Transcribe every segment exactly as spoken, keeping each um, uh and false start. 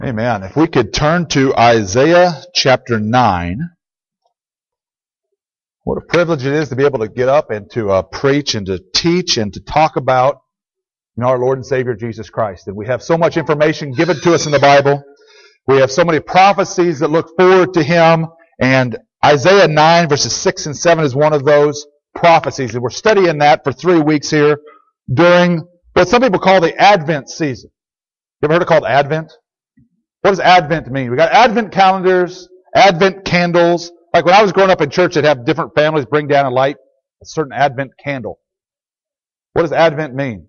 Amen. If we could turn to Isaiah chapter nine. What a privilege it is to be able to get up and to uh, preach and to teach and to talk about you know, our Lord and Savior Jesus Christ. And we have so much information given to us in the Bible. We have so many prophecies that look forward to Him. And Isaiah nine verses six and seven is one of those prophecies. And we're studying that for three weeks here during what some people call the Advent season. You ever heard it called Advent? What does Advent mean? We got Advent calendars, Advent candles. Like when I was growing up in church, they'd have different families bring down and light a certain Advent candle. What does Advent mean?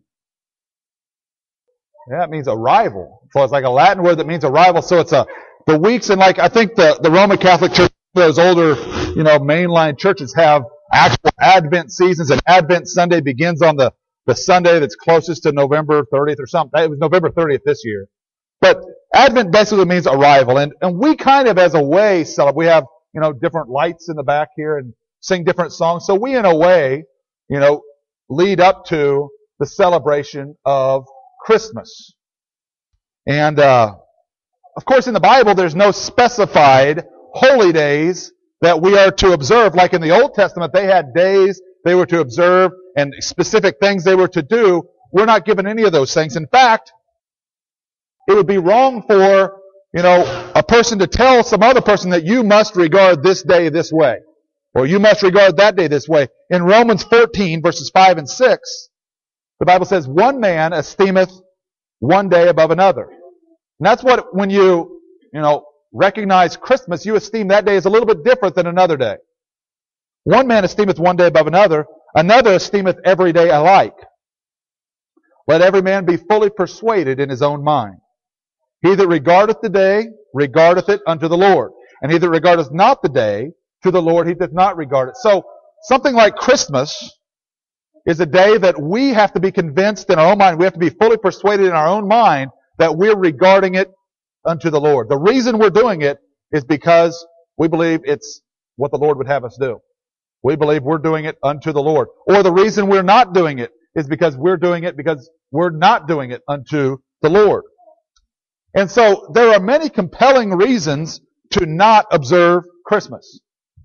Yeah, it means arrival. So it's like a Latin word that means arrival. So it's a the weeks, and like I think the, the Roman Catholic Church, those older, you know, mainline churches have actual Advent seasons, and Advent Sunday begins on the, the Sunday that's closest to November thirtieth or something. It was November thirtieth this year. But Advent basically means arrival. And, and we kind of, as a way, celebrate. We have, you know, different lights in the back here and sing different songs. So we, in a way, you know, lead up to the celebration of Christmas. And, uh, of course, in the Bible, there's no specified holy days that we are to observe. Like in the Old Testament, they had days they were to observe and specific things they were to do. We're not given any of those things. In fact, it would be wrong for, you know, a person to tell some other person that you must regard this day this way, or you must regard that day this way. In Romans fourteen, verses five and six, the Bible says, one man esteemeth one day above another. And that's what, when you, you know, recognize Christmas, you esteem that day as a little bit different than another day. One man esteemeth one day above another, another esteemeth every day alike. Let every man be fully persuaded in his own mind. He that regardeth the day, regardeth it unto the Lord. And he that regardeth not the day, to the Lord he doth not regard it. So, something like Christmas is a day that we have to be convinced in our own mind, we have to be fully persuaded in our own mind that we're regarding it unto the Lord. The reason we're doing it is because we believe it's what the Lord would have us do. We believe we're doing it unto the Lord. Or the reason we're not doing it is because we're doing it because we're not doing it unto the Lord. And so there are many compelling reasons to not observe Christmas.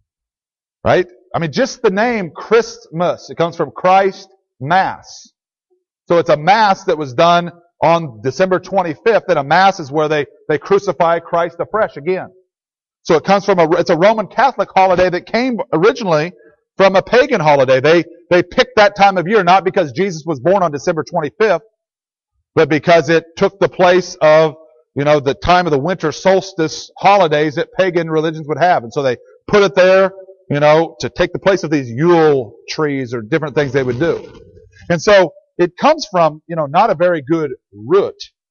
Right? I mean, just the name Christmas, it comes from Christ Mass. So it's a Mass that was done on December twenty-fifth, and a Mass is where they, they crucify Christ afresh again. So it comes from a, it's a Roman Catholic holiday that came originally from a pagan holiday. They, they picked that time of year not because Jesus was born on December twenty-fifth, but because it took the place of, you know, the time of the winter solstice holidays that pagan religions would have. And so they put it there, you know, to take the place of these Yule trees or different things they would do. And so it comes from, you know, not a very good root.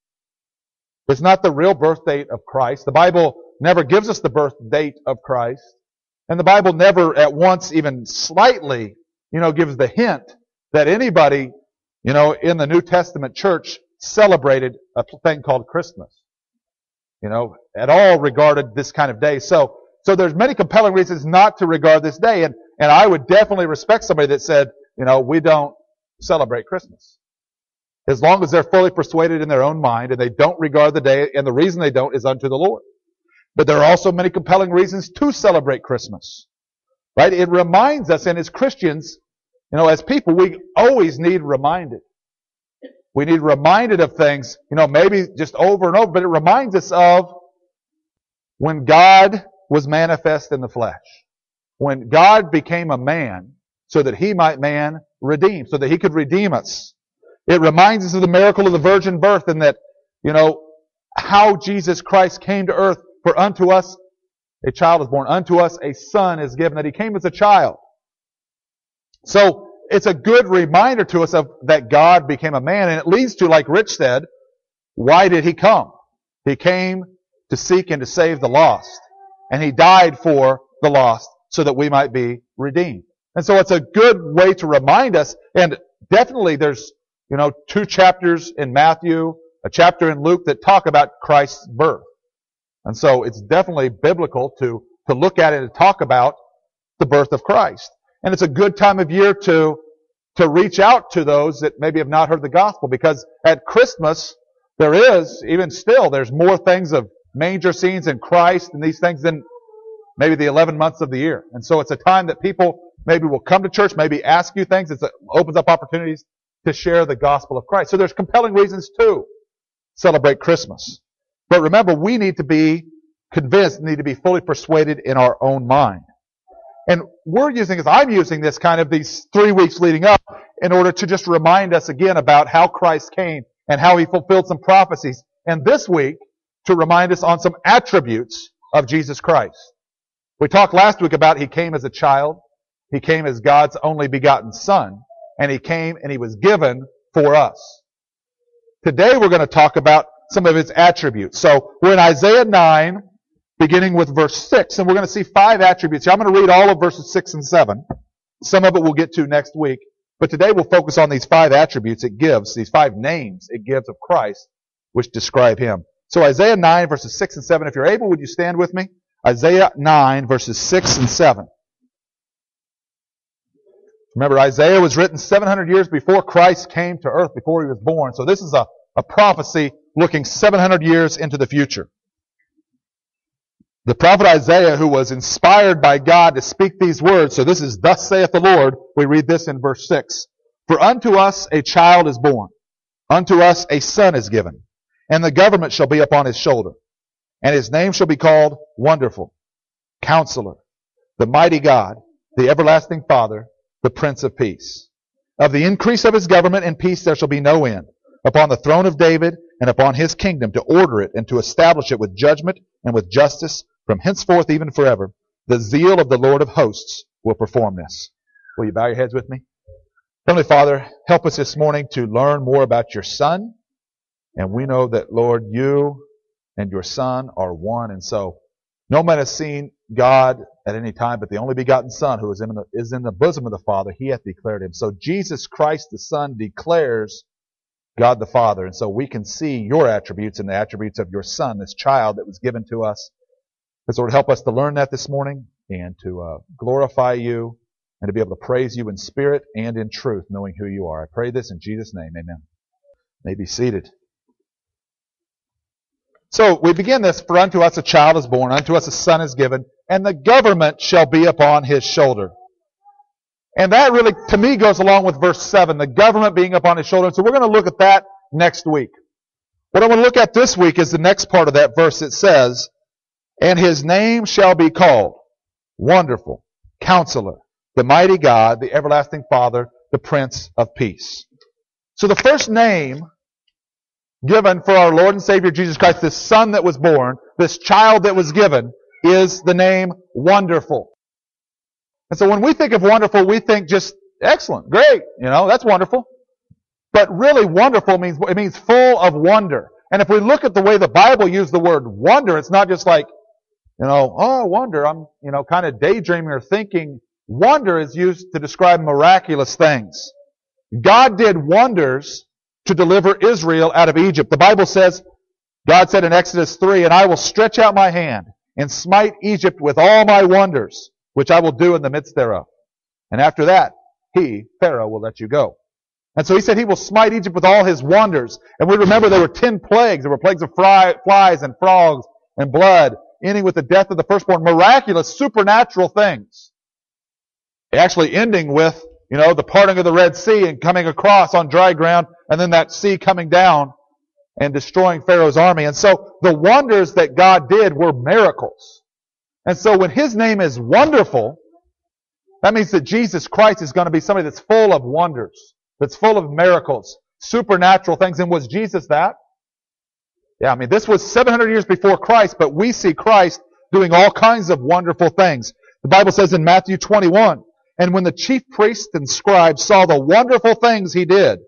It's not the real birth date of Christ. The Bible never gives us the birth date of Christ. And the Bible never at once even slightly, you know, gives the hint that anybody, you know, in the New Testament church celebrated a thing called Christmas. You know, at all regarded this kind of day. So, so there's many compelling reasons not to regard this day. And, and I would definitely respect somebody that said, you know, we don't celebrate Christmas. As long as they're fully persuaded in their own mind and they don't regard the day, and the reason they don't is unto the Lord. But there are also many compelling reasons to celebrate Christmas. Right? It reminds us, and as Christians, you know, as people, we always need reminded. We need reminded of things, you know, maybe just over and over, but it reminds us of when God was manifest in the flesh. When God became a man so that He might man redeem, so that He could redeem us. It reminds us of the miracle of the virgin birth and that, you know, how Jesus Christ came to earth. For unto us a child is born, unto us a son is given, that He came as a child. So, it's a good reminder to us of that God became a man, and it leads to, like Rich said, why did He come? He came to seek and to save the lost. And He died for the lost so that we might be redeemed. And so it's a good way to remind us, and definitely there's, you know, two chapters in Matthew, a chapter in Luke that talk about Christ's birth. And so it's definitely biblical to, to look at it and talk about the birth of Christ. And it's a good time of year to, to reach out to those that maybe have not heard the gospel, because at Christmas, there is, even still, there's more things of manger scenes in Christ and these things than maybe the eleven months of the year. And so it's a time that people maybe will come to church, maybe ask you things. It opens up opportunities to share the gospel of Christ. So there's compelling reasons to celebrate Christmas. But remember, we need to be convinced, need to be fully persuaded in our own mind. And we're using this, I'm using this kind of these three weeks leading up in order to just remind us again about how Christ came and how He fulfilled some prophecies. And this week, to remind us on some attributes of Jesus Christ. We talked last week about He came as a child. He came as God's only begotten Son. And He came and He was given for us. Today we're going to talk about some of His attributes. So we're in Isaiah nine, beginning with verse six, and we're going to see five attributes here. I'm going to read all of verses six and seven. Some of it we'll get to next week. But today we'll focus on these five attributes it gives, these five names it gives of Christ, which describe Him. So Isaiah nine, verses six and seven. If you're able, would you stand with me? Isaiah nine, verses six and seven. Remember, Isaiah was written seven hundred years before Christ came to earth, before He was born. So this is a, a prophecy looking seven hundred years into the future. The prophet Isaiah, who was inspired by God to speak these words, so this is, "Thus saith the Lord," we read this in verse six. "For unto us a child is born, unto us a son is given, and the government shall be upon His shoulder. And His name shall be called Wonderful, Counselor, the Mighty God, the Everlasting Father, the Prince of Peace. Of the increase of His government and peace there shall be no end, upon the throne of David and upon His kingdom, to order it and to establish it with judgment and with justice from henceforth even forever. The zeal of the Lord of hosts will perform this." Will you bow your heads with me? Heavenly Father, help us this morning to learn more about Your Son. And we know that, Lord, You and Your Son are one. And so no man has seen God at any time, but the only begotten Son, who is in the, is in the bosom of the Father, He hath declared Him. So Jesus Christ the Son declares God the Father. And so we can see Your attributes and the attributes of Your Son, this child that was given to us. And so Lord, help us to learn that this morning and to uh, glorify You and to be able to praise You in spirit and in truth, knowing who You are. I pray this in Jesus' name. Amen. You may be seated. So we begin this, "For unto us a child is born, unto us a son is given, and the government shall be upon His shoulder." And that really, to me, goes along with verse seven, the government being upon His shoulder. So we're going to look at that next week. What I want to look at this week is the next part of that verse. It says, "And His name shall be called Wonderful, Counselor, the Mighty God, the Everlasting Father, the Prince of Peace." So the first name given for our Lord and Savior Jesus Christ, this Son that was born, this child that was given, is the name Wonderful. And so when we think of wonderful, we think just excellent, great, you know, that's wonderful. But really wonderful means, it means full of wonder. And if we look at the way the Bible used the word wonder, it's not just like, you know, oh, wonder, I'm, you know, kind of daydreaming or thinking. Wonder is used to describe miraculous things. God did wonders to deliver Israel out of Egypt. The Bible says, God said in Exodus three, "And I will stretch out my hand and smite Egypt with all my wonders, which I will do in the midst thereof. And after that, he, Pharaoh, will let you go." And so He said He will smite Egypt with all His wonders. And we remember there were ten plagues. There were plagues of fly, flies and frogs and blood, ending with the death of the firstborn. Miraculous, supernatural things. Actually ending with, you know, the parting of the Red Sea and coming across on dry ground, and then that sea coming down and destroying Pharaoh's army. And so the wonders that God did were miracles. And so when His name is Wonderful, that means that Jesus Christ is going to be somebody that's full of wonders, that's full of miracles, supernatural things. And was Jesus that? Yeah, I mean, this was seven hundred years before Christ, but we see Christ doing all kinds of wonderful things. The Bible says in Matthew twenty-one, "And when the chief priests and scribes saw the wonderful things He did,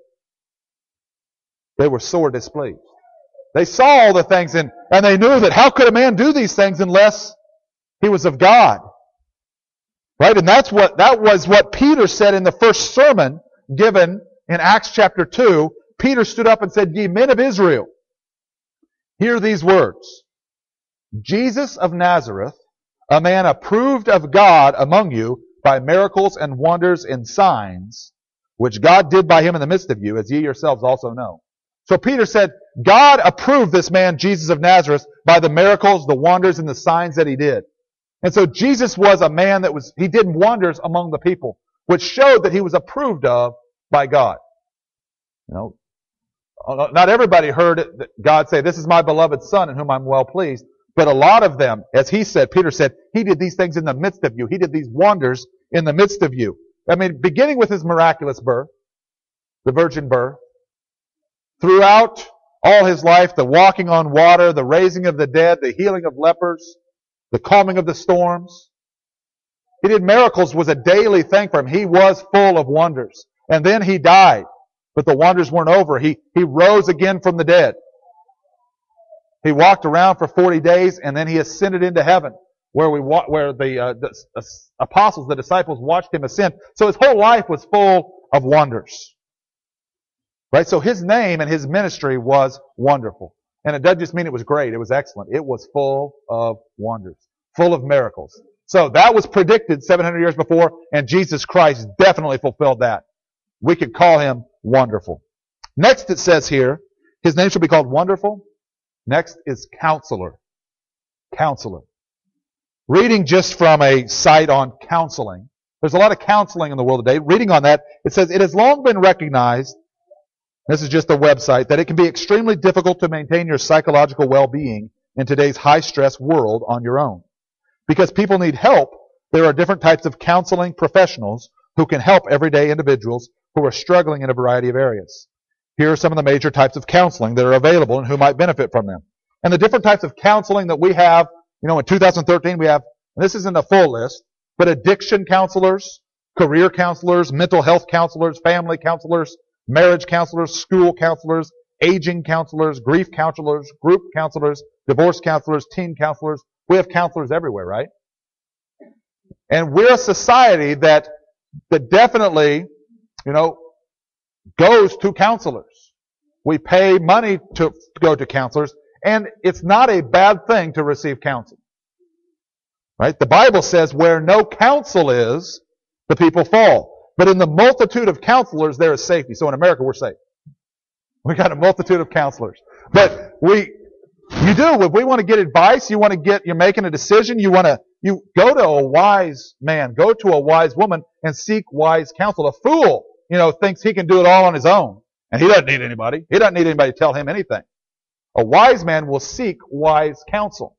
they were sore displeased." They saw all the things, and, and they knew that how could a man do these things unless he was of God? Right? And that's what, that was what Peter said in the first sermon given in Acts chapter two. Peter stood up and said, "Ye men of Israel, hear these words. Jesus of Nazareth, a man approved of God among you by miracles and wonders and signs, which God did by Him in the midst of you, as ye yourselves also know." So Peter said, God approved this man, Jesus of Nazareth, by the miracles, the wonders, and the signs that he did. And so Jesus was a man that was, he did wonders among the people, which showed that he was approved of by God. You know, not everybody heard God say, this is my beloved Son in whom I'm well pleased. But a lot of them, as he said, Peter said, he did these things in the midst of you. He did these wonders in the midst of you. I mean, beginning with his miraculous birth, the virgin birth, throughout all his life, the walking on water, the raising of the dead, the healing of lepers, the calming of the storms. He did miracles, was a daily thing for him. He was full of wonders. And then he died. But the wonders weren't over. He, he rose again from the dead. He walked around for forty days and then he ascended into heaven where we where the, uh, the uh, apostles, the disciples watched him ascend. So his whole life was full of wonders. Right? So his name and his ministry was wonderful. And it doesn't just mean it was great. It was excellent. It was full of wonders. Full of miracles. So that was predicted seven hundred years before, and Jesus Christ definitely fulfilled that. We could call him wonderful. Next it says here, his name shall be called Wonderful. Next is Counselor. Counselor. Reading just from a site on counseling. There's a lot of counseling in the world today. Reading on that, it says, it has long been recognized, this is just a website, that it can be extremely difficult to maintain your psychological well-being in today's high-stress world on your own. Because people need help, there are different types of counseling professionals who can help everyday individuals who are struggling in a variety of areas. Here are some of the major types of counseling that are available and who might benefit from them. And the different types of counseling that we have, you know, in two thousand thirteen we have, and this isn't a full list, but addiction counselors, career counselors, mental health counselors, family counselors, marriage counselors, school counselors, aging counselors, grief counselors, group counselors, divorce counselors, teen counselors. We have counselors everywhere, right? And we're a society that, that definitely, you know, goes to counselors. We pay money to go to counselors, and it's not a bad thing to receive counsel. Right? The Bible says where no counsel is, the people fall. But in the multitude of counselors, there is safety. So in America, we're safe. We got a multitude of counselors. But we, you do, if we want to get advice, you want to get, you're making a decision, you want to, you go to a wise man, go to a wise woman and seek wise counsel. A fool, you know, thinks he can do it all on his own. And he doesn't need anybody. He doesn't need anybody to tell him anything. A wise man will seek wise counsel.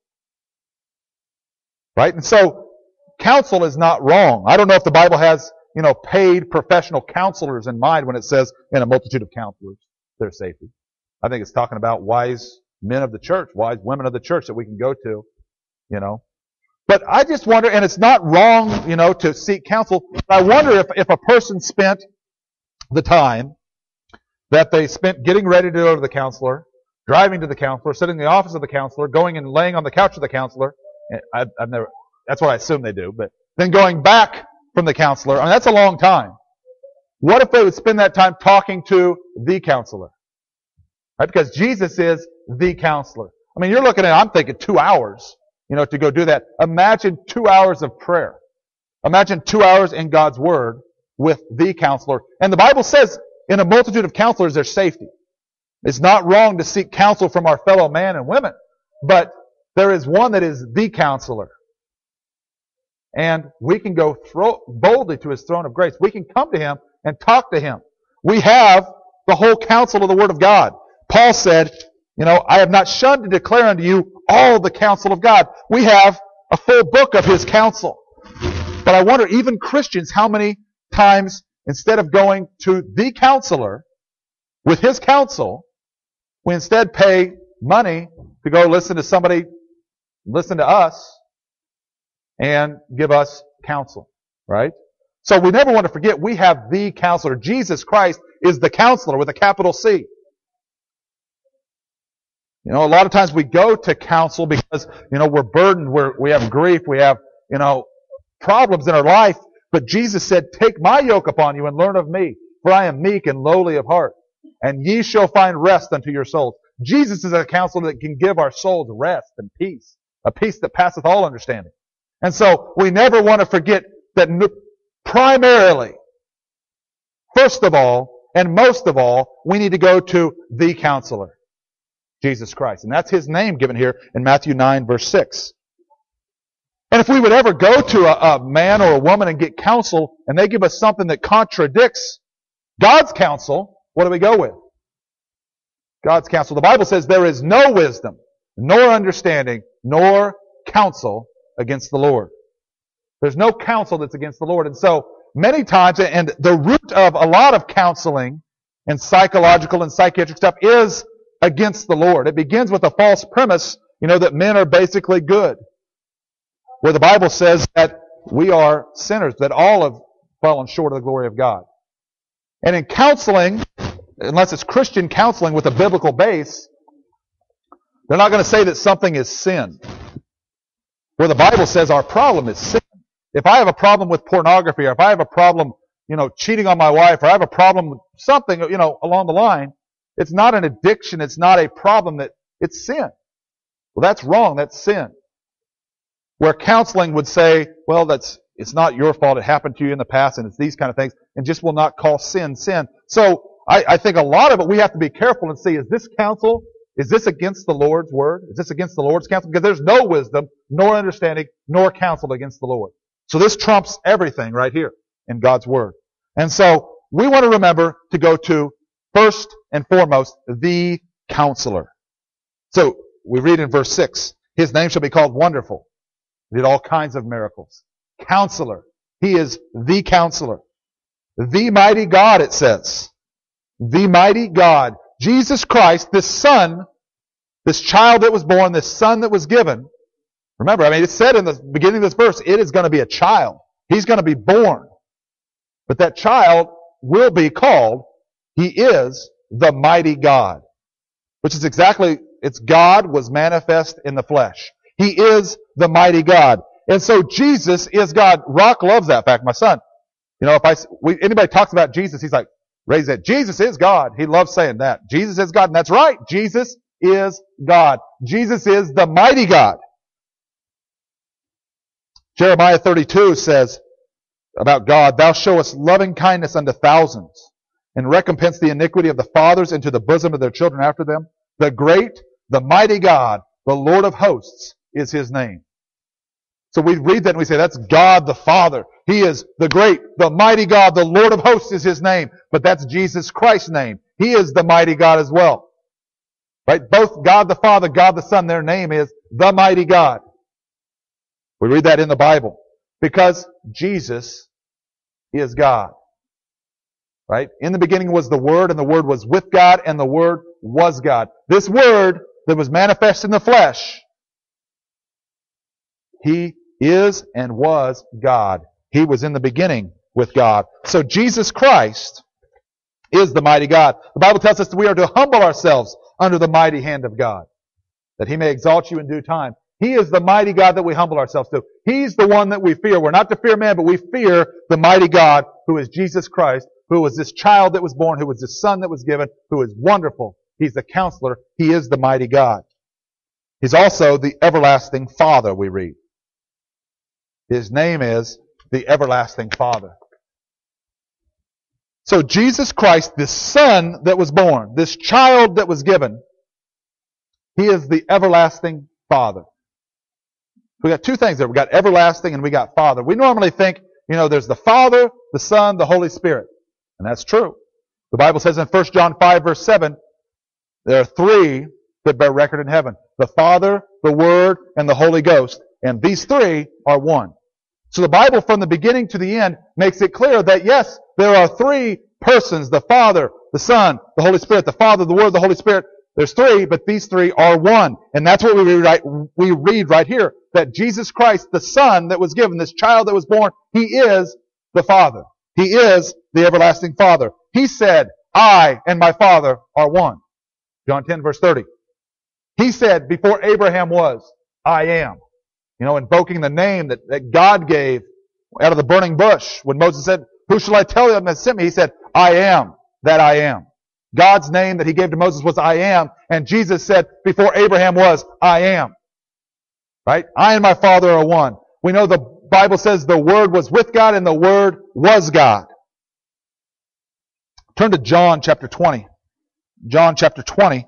Right? And so, counsel is not wrong. I don't know if the Bible has, you know, paid professional counselors in mind when it says in a multitude of counselors, there's safety. I think it's talking about wise men of the church, wise women of the church that we can go to, you know. But I just wonder, and it's not wrong, you know, to seek counsel, but I wonder if, if a person spent the time that they spent getting ready to go to the counselor, driving to the counselor, sitting in the office of the counselor, going and laying on the couch of the counselor. I, I've never, that's what I assume they do, but then going back from the counselor, I mean, that's a long time. What if they would spend that time talking to the counselor? Right? Because Jesus is the counselor. I mean, you're looking at, I'm thinking two hours, you know, to go do that. Imagine two hours of prayer. Imagine two hours in God's Word with the counselor. And the Bible says, in a multitude of counselors, there's safety. It's not wrong to seek counsel from our fellow men and women, but there is one that is the counselor. And we can go thro- boldly to His throne of grace. We can come to Him and talk to Him. We have the whole counsel of the Word of God. Paul said, you know, I have not shunned to declare unto you all the counsel of God. We have a full book of His counsel. But I wonder, even Christians, how many times, instead of going to the counselor with his counsel, we instead pay money to go listen to somebody, listen to us, and give us counsel, right? So we never want to forget we have the counselor. Jesus Christ is the counselor with a capital C. You know, a lot of times we go to counsel because, you know, we're burdened, we're, we have grief, we have, you know, problems in our life. But Jesus said, take my yoke upon you and learn of me, for I am meek and lowly of heart, and ye shall find rest unto your souls. Jesus is a counselor that can give our souls rest and peace, a peace that passeth all understanding. And so we never want to forget that primarily, first of all, And most of all, we need to go to the Counselor, Jesus Christ. And that's His name given here in Matthew nine, verse six. And if we would ever go to a, a man or a woman and get counsel, and they give us something that contradicts God's counsel, what do we go with? God's counsel. The Bible says there is no wisdom, nor understanding, nor counsel against the Lord. There's no counsel that's against the Lord. And so, many times, and the root of a lot of counseling and psychological and psychiatric stuff is against the Lord. It begins with a false premise, you know, that men are basically good. Where the Bible says that we are sinners, that all have fallen short of the glory of God. And in counseling, unless it's Christian counseling with a biblical base, they're not going to say that something is sin. Where the Bible says our problem is sin. If I have a problem with pornography, or if I have a problem, you know, cheating on my wife, or I have a problem with something, you know, along the line, it's not an addiction, it's not a problem, that it's sin. Well, that's wrong, that's sin. Where counseling would say, well, that's it's not your fault, it happened to you in the past, and it's these kind of things, and just will not call sin, sin. So, I, I think a lot of it, we have to be careful and see, is this counsel, is this against the Lord's word? Is this against the Lord's counsel? Because there's no wisdom, nor understanding, nor counsel against the Lord. So this trumps everything right here in God's Word. And so we want to remember to go to, first and foremost, the Counselor. So we read in verse six, His name shall be called Wonderful. He did all kinds of miracles. Counselor. He is the Counselor. The Mighty God, it says. The Mighty God. Jesus Christ, this Son, this child that was born, this Son that was given. Remember, I mean, it said in the beginning of this verse, it is going to be a child. He's going to be born. But that child will be called, He is the Mighty God. Which is exactly, it's God was manifest in the flesh. He is the Mighty God. And so Jesus is God. Rock loves that fact, my son. You know, if I, we, anybody talks about Jesus, he's like, raise that. Jesus is God. He loves saying that. Jesus is God. And that's right. Jesus is God. Jesus is the Mighty God. Jeremiah thirty-two says about God, Thou showest loving kindness unto thousands, and recompense the iniquity of the fathers into the bosom of their children after them. The great, the mighty God, the Lord of hosts is His name. So we read that and we say, that's God the Father. He is the great, the mighty God, the Lord of hosts is His name. But that's Jesus Christ's name. He is the mighty God as well. Right? Both God the Father, God the Son, their name is the mighty God. We read that in the Bible. Because Jesus is God. Right? In the beginning was the Word, and the Word was with God, and the Word was God. This Word that was manifest in the flesh, He is and was God. He was in the beginning with God. So Jesus Christ is the mighty God. The Bible tells us that we are to humble ourselves under the mighty hand of God, that He may exalt you in due time. He is the mighty God that we humble ourselves to. He's the one that we fear. We're not to fear man, but we fear the mighty God who is Jesus Christ, who was this child that was born, who was this Son that was given, who is wonderful. He's the Counselor. He is the mighty God. He's also the everlasting Father, we read. His name is the everlasting Father. So Jesus Christ, this Son that was born, this child that was given, He is the everlasting Father. We got two things there. We got everlasting and we got Father. We normally think, you know, there's the Father, the Son, the Holy Spirit. And that's true. The Bible says in First John five, verse seven, there are three that bear record in heaven. The Father, the Word, and the Holy Ghost. And these three are one. So the Bible from the beginning to the end makes it clear that yes, there are three persons, the Father, the Son, the Holy Spirit, the Father, the Word, the Holy Spirit. There's three, but these three are one. And that's what we read right, we read right here. That Jesus Christ, the Son that was given, this child that was born, He is the Father. He is the everlasting Father. He said, I and my Father are one. John ten, verse thirty. He said, before Abraham was, I am. You know, invoking the name that, that God gave out of the burning bush. When Moses said, who shall I tell them that sent me? He said, I am that I am. God's name that He gave to Moses was I am. And Jesus said, before Abraham was, I am. Right? I and my Father are one. We know the Bible says the Word was with God and the Word was God. Turn to John chapter twenty. John chapter twenty.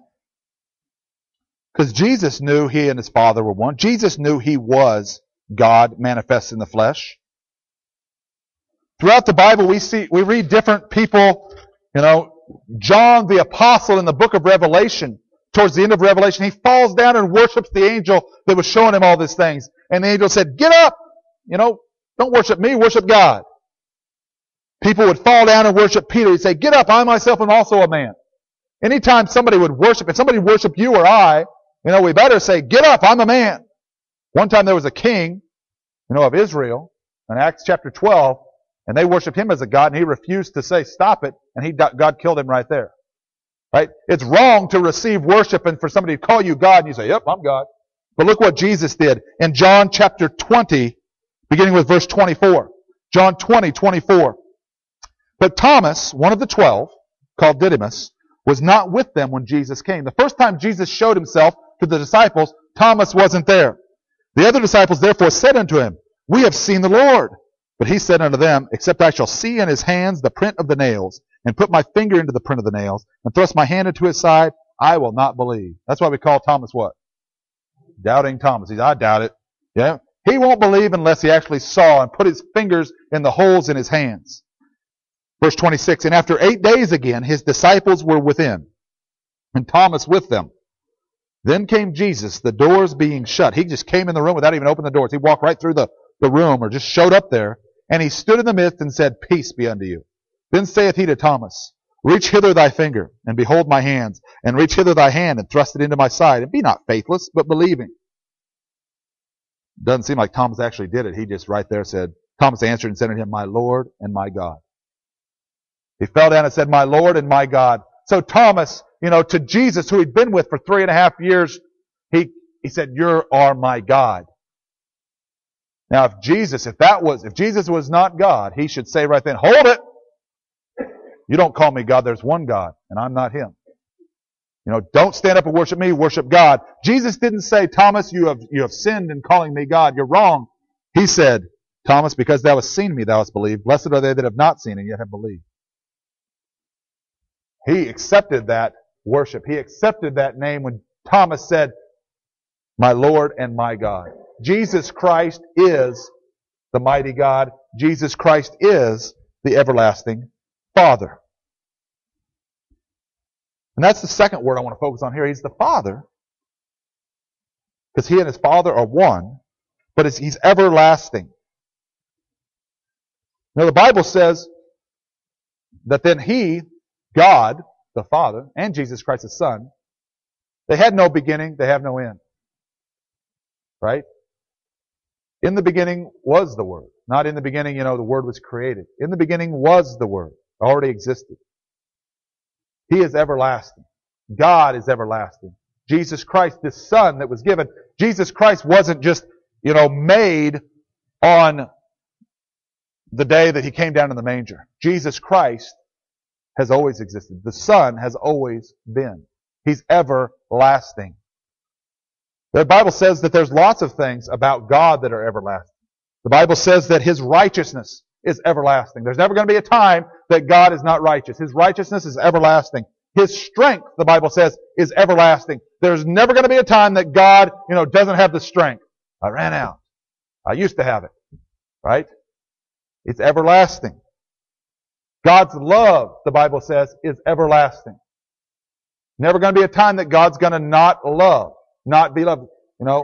Because Jesus knew he and his Father were one. Jesus knew he was God manifest in the flesh. Throughout the Bible, we see, we read different people, you know, John the apostle in the book of Revelation, towards the end of Revelation, he falls down and worships the angel that was showing him all these things. And the angel said, get up! You know, don't worship me, worship God. People would fall down and worship Peter. He'd say, get up, I myself am also a man. Anytime somebody would worship, if somebody worshiped you or I, you know, we better say, get up, I'm a man. One time there was a king, you know, of Israel, in Acts chapter twelve, and they worshiped him as a god, and he refused to say, stop it, and he, God killed him right there. Right? It's wrong to receive worship and for somebody to call you God, and you say, yep, I'm God. But look what Jesus did in John chapter twenty, beginning with verse twenty-four. John twenty, twenty-four. But Thomas, one of the twelve, called Didymus, was not with them when Jesus came. The first time Jesus showed himself to the disciples, Thomas wasn't there. The other disciples therefore said unto him, we have seen the Lord. But he said unto them, except I shall see in his hands the print of the nails, and put my finger into the print of the nails, and thrust my hand into his side, I will not believe. That's why we call Thomas what? Doubting Thomas. He's, I doubt it. Yeah. He won't believe unless he actually saw and put his fingers in the holes in his hands. Verse twenty-six, and after eight days again, his disciples were within, and Thomas with them. Then came Jesus, the doors being shut. He just came in the room without even opening the doors. He walked right through the, the room, or just showed up there, and he stood in the midst and said, peace be unto you. Then saith he to Thomas, reach hither thy finger, and behold my hands, and reach hither thy hand, and thrust it into my side, and be not faithless, but believing. Doesn't seem like Thomas actually did it. He just right there said, Thomas answered and said unto him, my Lord and my God. He fell down and said, my Lord and my God. So Thomas, you know, to Jesus, who he'd been with for three and a half years, he, he said, you are my God. Now, if Jesus, if that was, if Jesus was not God, he should say right then, hold it. You don't call me God. There's one God, and I'm not him. You know, don't stand up and worship me, worship God. Jesus didn't say, Thomas, you have, you have sinned in calling me God. You're wrong. He said, Thomas, because thou hast seen me, thou hast believed. Blessed are they that have not seen and yet have believed. He accepted that worship. He accepted that name when Thomas said, my Lord and my God. Jesus Christ is the mighty God. Jesus Christ is the everlasting Father. And that's the second word I want to focus on here. He's the Father. Because he and his Father are one. But it's, he's everlasting. Now the Bible says that then he, God, the Father, and Jesus Christ, the Son, they had no beginning, they have no end. Right? In the beginning was the Word. Not in the beginning, you know, the Word was created. In the beginning was the Word. It already existed. He is everlasting. God is everlasting. Jesus Christ, the Son that was given. Jesus Christ wasn't just, you know, made on the day that he came down in the manger. Jesus Christ has always existed. The Son has always been. He's everlasting. The Bible says that there's lots of things about God that are everlasting. The Bible says that his righteousness is everlasting. There's never going to be a time that God is not righteous. His righteousness is everlasting. His strength, the Bible says, is everlasting. There's never going to be a time that God, you know, doesn't have the strength. I ran out. I used to have it. Right? It's everlasting. God's love, the Bible says, is everlasting. Never going to be a time that God's going to not love, not be loved. You know,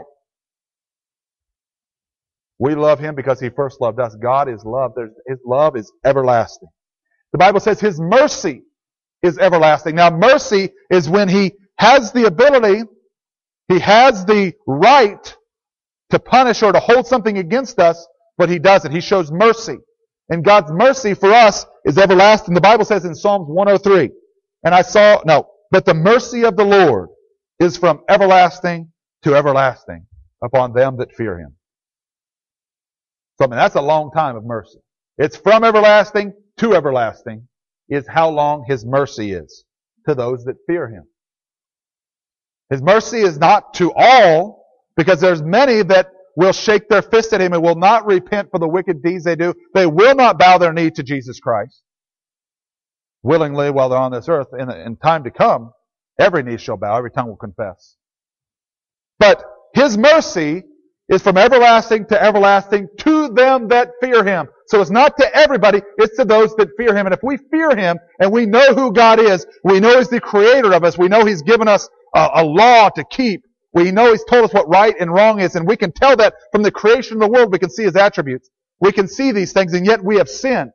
we love him because he first loved us. God is love. There's, his love is everlasting. The Bible says his mercy is everlasting. Now, mercy is when he has the ability, he has the right to punish or to hold something against us, but he doesn't. He shows mercy. And God's mercy for us is everlasting. The Bible says in Psalms one oh three, and I saw, no, but the mercy of the Lord is from everlasting to everlasting upon them that fear him. So, I mean, that's a long time of mercy. It's from everlasting to everlasting is how long his mercy is to those that fear him. His mercy is not to all, because there's many that will shake their fist at him and will not repent for the wicked deeds they do. They will not bow their knee to Jesus Christ. willingly while they're on this earth. In, in time to come, every knee shall bow, every tongue will confess. But His mercy is from everlasting to everlasting to them that fear Him. So it's not to everybody, it's to those that fear Him. And if we fear Him and we know who God is, we know He's the creator of us, we know He's given us a, a law to keep, we know He's told us what right and wrong is, and we can tell that from the creation of the world, we can see His attributes. We can see these things, and yet we have sinned.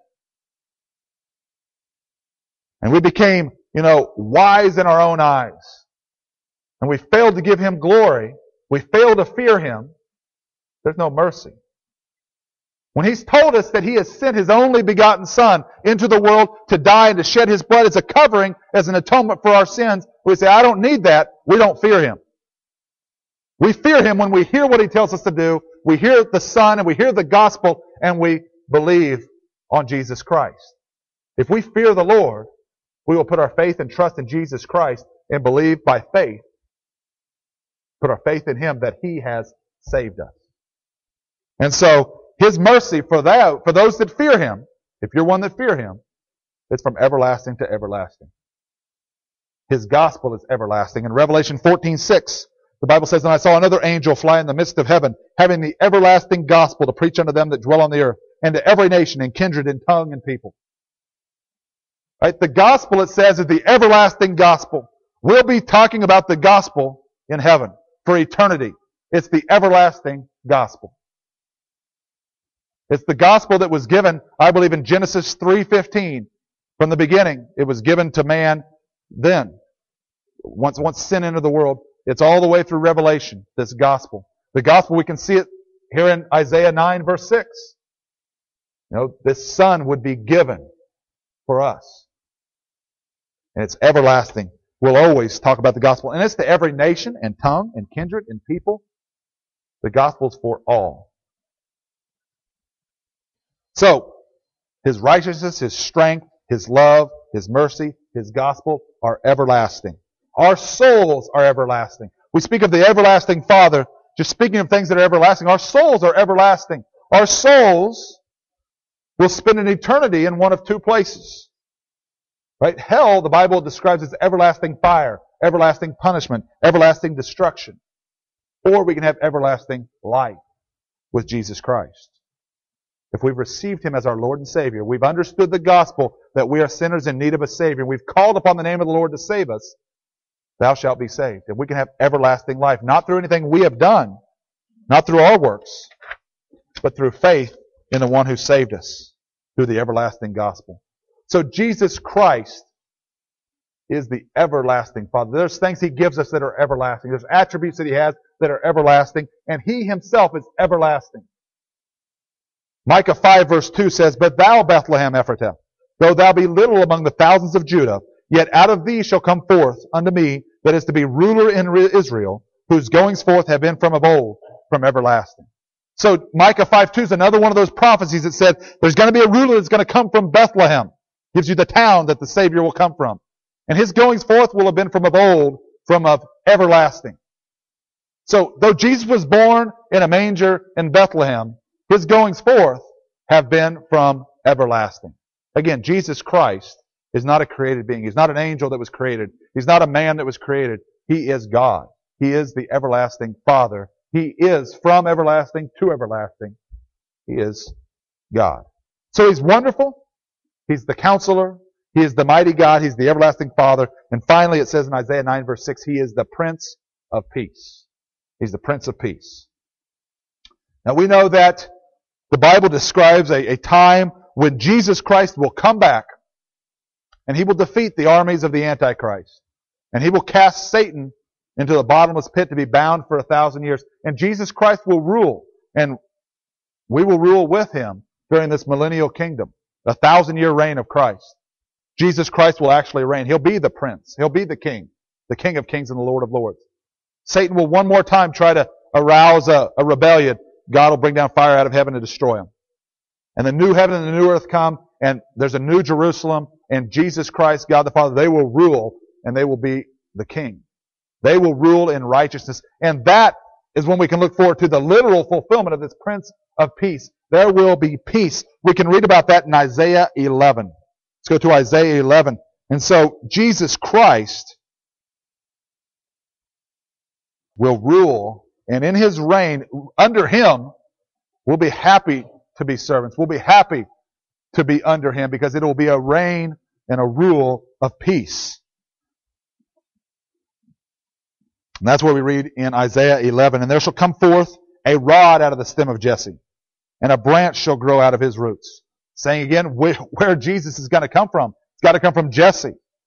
And we became, you know, wise in our own eyes. And we failed to give Him glory. We failed to fear Him. There's no mercy. When He's told us that He has sent His only begotten Son into the world to die and to shed His blood as a covering, as an atonement for our sins, we say, I don't need that. We don't fear Him. We fear Him when we hear what He tells us to do, we hear the Son, and we hear the gospel, and we believe on Jesus Christ. If we fear the Lord, we will put our faith and trust in Jesus Christ and believe by faith, put our faith in Him that He has saved us. And so, His mercy for that, for those that fear Him, if you're one that fear Him, it's from everlasting to everlasting. His gospel is everlasting. In Revelation fourteen six, the Bible says, And I saw another angel fly in the midst of heaven, having the everlasting gospel to preach unto them that dwell on the earth, and to every nation, and kindred, and tongue, and people. Right? The gospel, it says, is the everlasting gospel. We'll be talking about the gospel in heaven for eternity. It's the everlasting gospel. It's the gospel that was given, I believe, in Genesis three fifteen. From the beginning, it was given to man then. Once, once sin entered the world, it's all the way through Revelation, this gospel. The gospel, we can see it here in Isaiah nine verse six. You know, this Son would be given for us. And it's everlasting. We'll always talk about the gospel. And it's to every nation and tongue and kindred and people. The gospel's for all. So, His righteousness, His strength, His love, His mercy, His gospel are everlasting. Our souls are everlasting. We speak of the everlasting Father, just speaking of things that are everlasting. Our souls are everlasting. Our souls will spend an eternity in one of two places. Right? Hell, the Bible describes as everlasting fire, everlasting punishment, everlasting destruction. Or we can have everlasting life with Jesus Christ. If we've received Him as our Lord and Savior, we've understood the gospel that we are sinners in need of a Savior, and we've called upon the name of the Lord to save us, thou shalt be saved. And we can have everlasting life, not through anything we have done, not through our works, but through faith in the one who saved us, through the everlasting gospel. So Jesus Christ is the everlasting Father. There's things He gives us that are everlasting. There's attributes that He has that are everlasting, and He Himself is everlasting. Micah five verse two says, But thou, Bethlehem Ephratah, though thou be little among the thousands of Judah, yet out of thee shall come forth unto me that is to be ruler in Israel, whose goings forth have been from of old, from everlasting. So Micah five two is another one of those prophecies that said there's going to be a ruler that's going to come from Bethlehem. Gives you the town that the Savior will come from. And His goings forth will have been from of old, from of everlasting. So though Jesus was born in a manger in Bethlehem, His goings forth have been from everlasting. Again, Jesus Christ is not a created being. He's not an angel that was created. He's not a man that was created. He is God. He is the everlasting Father. He is from everlasting to everlasting. He is God. So He's wonderful. He's the counselor. He is the mighty God. He's the everlasting Father. And finally, it says in Isaiah nine verse six, He is the Prince of Peace. He's the Prince of Peace. Now we know that the Bible describes a, a time when Jesus Christ will come back and He will defeat the armies of the Antichrist. And He will cast Satan into the bottomless pit to be bound for a thousand years. And Jesus Christ will rule. And we will rule with Him during this millennial kingdom. A thousand year reign of Christ. Jesus Christ will actually reign. He'll be the Prince. He'll be the King. The King of Kings and the Lord of Lords. Satan will one more time try to arouse a, a rebellion. God will bring down fire out of heaven to destroy him. And the new heaven and the new earth come, and there's a new Jerusalem, and Jesus Christ, God the Father, they will rule, and they will be the King. They will rule in righteousness. And that is when we can look forward to the literal fulfillment of this Prince of Peace. There will be peace. We can read about that in Isaiah eleven. Let's go to Isaiah eleven. And so Jesus Christ will rule, and in his reign, under him, we'll be happy to be servants. We'll be happy to be under him because it will be a reign and a rule of peace. And that's what we read in Isaiah eleven. And there shall come forth a rod out of the stem of Jesse, and a branch shall grow out of his roots. Saying again, where, where Jesus is going to come from. It's got to come from Jesse.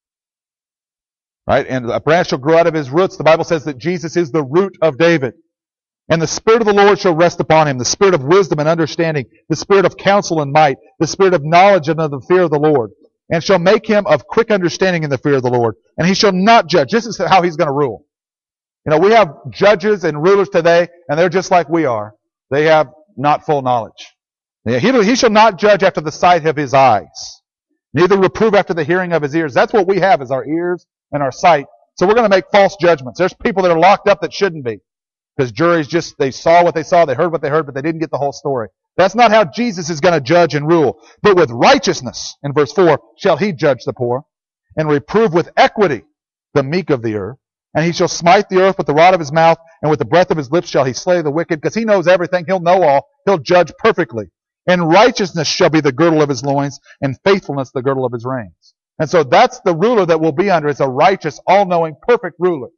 Right? And a branch shall grow out of his roots. The Bible says that Jesus is the root of David. And the Spirit of the Lord shall rest upon him, the Spirit of wisdom and understanding, the Spirit of counsel and might, the Spirit of knowledge and of the fear of the Lord, and shall make him of quick understanding in the fear of the Lord. And he shall not judge. This is how he's going to rule. You know, we have judges and rulers today, and they're just like we are. They have not full knowledge. He, he shall not judge after the sight of his eyes, neither reprove after the hearing of his ears. That's what we have, is our ears and our sight. So we're going to make false judgments. There's people that are locked up that shouldn't be. Because juries just, they saw what they saw, they heard what they heard, but they didn't get the whole story. That's not how Jesus is going to judge and rule. But with righteousness, in verse four, shall he judge the poor, and reprove with equity the meek of the earth. And he shall smite the earth with the rod of his mouth, and with the breath of his lips shall he slay the wicked. Because he knows everything, he'll know all, he'll judge perfectly. And righteousness shall be the girdle of his loins, and faithfulness the girdle of his reins. And so that's the ruler that we'll be under. It's a righteous, all-knowing, perfect ruler.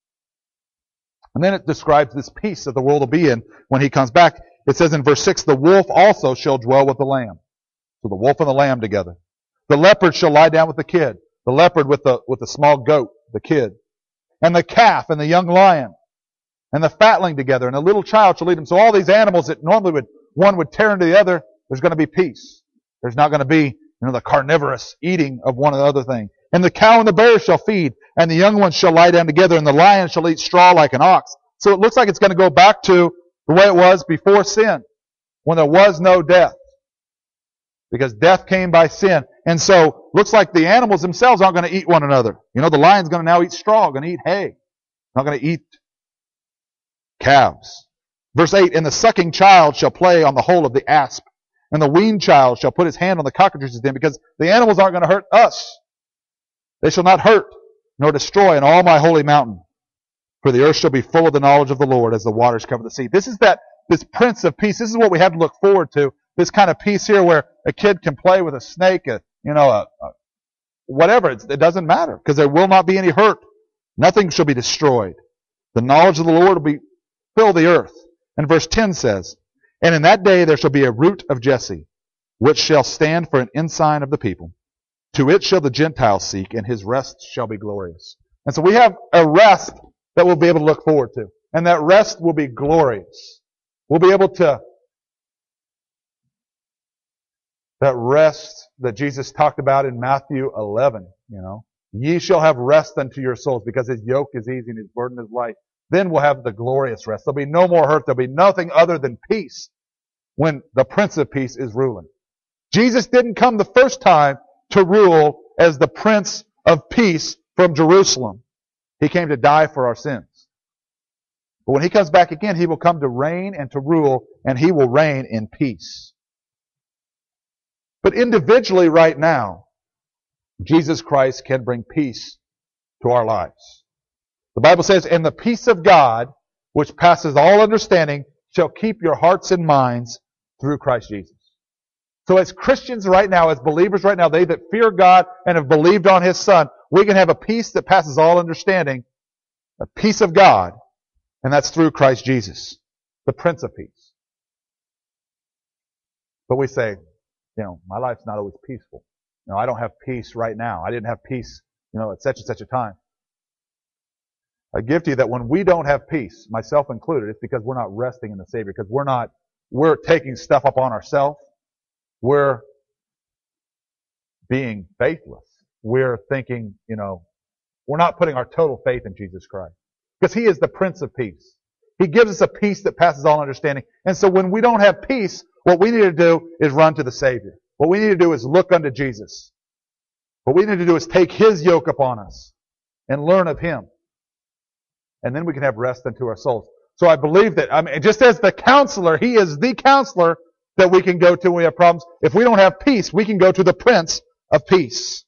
And then it describes this peace that the world will be in when he comes back. It says in verse six, the wolf also shall dwell with the lamb. So the wolf and the lamb together. The leopard shall lie down with the kid. The leopard with the, with the small goat, the kid. And the calf and the young lion. And the fatling together. And a little child shall lead them. So all these animals that normally would, one would tear into the other, there's going to be peace. There's not going to be, you know, the carnivorous eating of one another thing. And the cow and the bear shall feed, and the young ones shall lie down together, and the lion shall eat straw like an ox. So it looks like it's going to go back to the way it was before sin, when there was no death. Because death came by sin. And so it looks like the animals themselves aren't going to eat one another. You know, the lion's going to now eat straw, going to eat hay. Not going to eat calves. Verse eight, and the sucking child shall play on the hole of the asp, and the weaned child shall put his hand on the cockatrice's den, because the animals aren't going to hurt us. They shall not hurt, nor destroy in all my holy mountain. For the earth shall be full of the knowledge of the Lord as the waters cover the sea. This is that, this Prince of Peace. This is what we have to look forward to. This kind of peace here where a kid can play with a snake, a, you know, a, a, whatever. It's, it doesn't matter, because there will not be any hurt. Nothing shall be destroyed. The knowledge of the Lord will be fill the earth. And verse ten says, and in that day there shall be a root of Jesse, which shall stand for an ensign of the people. To it shall the Gentiles seek, and his rest shall be glorious. And so we have a rest that we'll be able to look forward to. And that rest will be glorious. We'll be able to, that rest that Jesus talked about in Matthew eleven, you know. Ye shall have rest unto your souls, because his yoke is easy and his burden is light. Then we'll have the glorious rest. There'll be no more hurt. There'll be nothing other than peace when the Prince of Peace is ruling. Jesus didn't come the first time to rule as the Prince of Peace from Jerusalem. He came to die for our sins. But when he comes back again, he will come to reign and to rule, and he will reign in peace. But individually right now, Jesus Christ can bring peace to our lives. The Bible says, and the peace of God, which passes all understanding, shall keep your hearts and minds through Christ Jesus. So as Christians right now, as believers right now, they that fear God and have believed on his Son, we can have a peace that passes all understanding, a peace of God, and that's through Christ Jesus, the Prince of Peace. But we say, you know, my life's not always peaceful. You know, I don't have peace right now. I didn't have peace, you know, at such and such a time. I give to you that when we don't have peace, myself included, it's because we're not resting in the Savior, because we're not, we're taking stuff upon ourselves. We're being faithless. We're thinking, you know, we're not putting our total faith in Jesus Christ. Because he is the Prince of Peace. He gives us a peace that passes all understanding. And so when we don't have peace, what we need to do is run to the Savior. What we need to do is look unto Jesus. What we need to do is take his yoke upon us and learn of him. And then we can have rest unto our souls. So I believe that, I mean, just as the counselor, he is the counselor that we can go to when we have problems. If we don't have peace, we can go to the Prince of peace.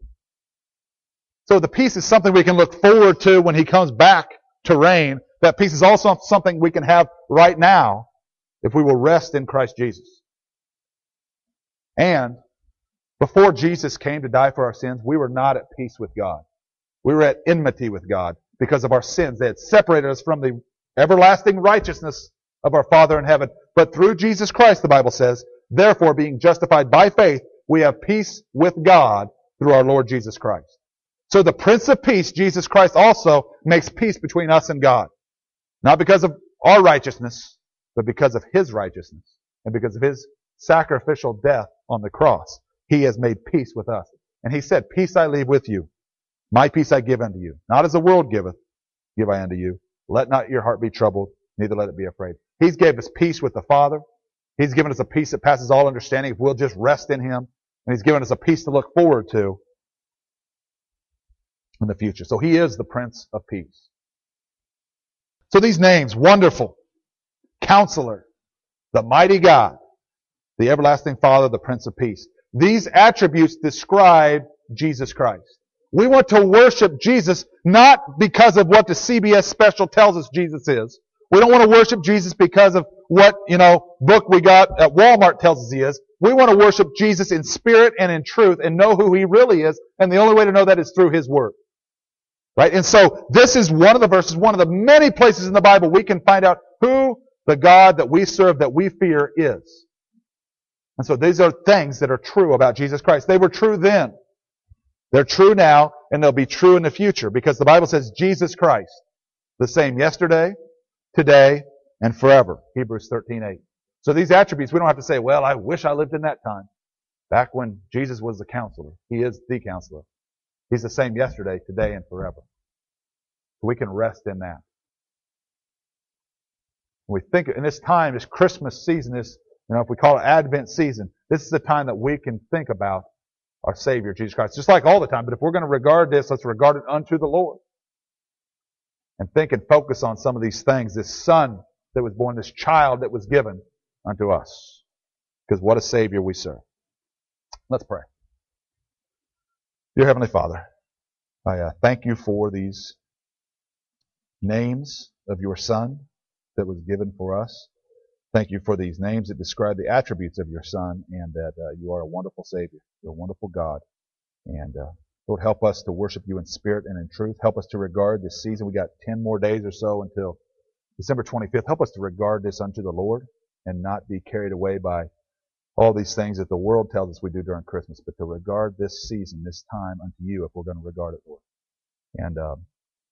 So the peace is something we can look forward to when He comes back to reign. That peace is also something we can have right now if we will rest in Christ Jesus. And before Jesus came to die for our sins, we were not at peace with God. We were at enmity with God because of our sins. They had separated us from the everlasting righteousness of our Father in heaven. But through Jesus Christ, the Bible says, therefore, being justified by faith, we have peace with God through our Lord Jesus Christ. So the Prince of Peace, Jesus Christ, also makes peace between us and God. Not because of our righteousness, but because of His righteousness and because of His sacrificial death on the cross. He has made peace with us. And He said, peace I leave with you. My peace I give unto you. Not as the world giveth, give I unto you. Let not your heart be troubled, neither let it be afraid. He's gave us peace with the Father. He's given us a peace that passes all understanding if we'll just rest in Him. And He's given us a peace to look forward to in the future. So He is the Prince of Peace. So these names, Wonderful, Counselor, the Mighty God, the Everlasting Father, the Prince of Peace. These attributes describe Jesus Christ. We want to worship Jesus not because of what the C B S special tells us Jesus is. We don't want to worship Jesus because of what, you know, book we got at Walmart tells us He is. We want to worship Jesus in spirit and in truth and know who He really is. And the only way to know that is through His Word. Right? And so this is one of the verses, one of the many places in the Bible we can find out who the God that we serve, that we fear is. And so these are things that are true about Jesus Christ. They were true then. They're true now, and they'll be true in the future because the Bible says Jesus Christ, the same yesterday, today, and forever. Hebrews thirteen eight. So these attributes, we don't have to say, well, I wish I lived in that time. Back when Jesus was the counselor. He is the counselor. He's the same yesterday, today, and forever. We can rest in that. We think in this time, this Christmas season, this, you know, if we call it Advent season, this is the time that we can think about our Savior, Jesus Christ. Just like all the time. But if we're going to regard this, let's regard it unto the Lord. And think and focus on some of these things. This Son that was born, this child that was given unto us. Because what a Savior we serve. Let's pray. Dear Heavenly Father, I uh, thank You for these names of Your Son that was given for us. Thank You for these names that describe the attributes of Your Son and that uh, You are a wonderful Savior. You're a wonderful God. And uh, Lord, help us to worship You in spirit and in truth. Help us to regard this season. We got ten more days or so until December twenty-fifth. Help us to regard this unto the Lord and not be carried away by all these things that the world tells us we do during Christmas, but to regard this season, this time unto You if we're going to regard it, Lord. And um,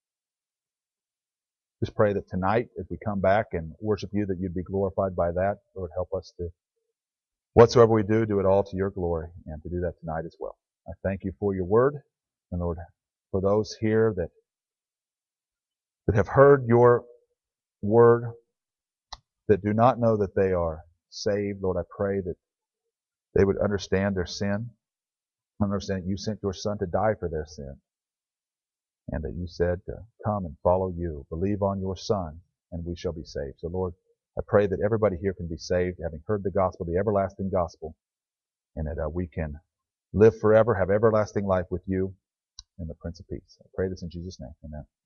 just pray that tonight as we come back and worship You, that You'd be glorified by that. Lord, help us to, whatsoever we do, do it all to Your glory and to do that tonight as well. I thank You for Your word. And Lord, for those here that, that have heard Your word, that do not know that they are saved, Lord, I pray that they would understand their sin, understand that You sent Your Son to die for their sin, and that You said to come and follow You, believe on Your Son, and we shall be saved. So Lord, I pray that everybody here can be saved, having heard the gospel, the everlasting gospel, and that uh, we can live forever, have everlasting life with You and the Prince of Peace. I pray this in Jesus' name. Amen.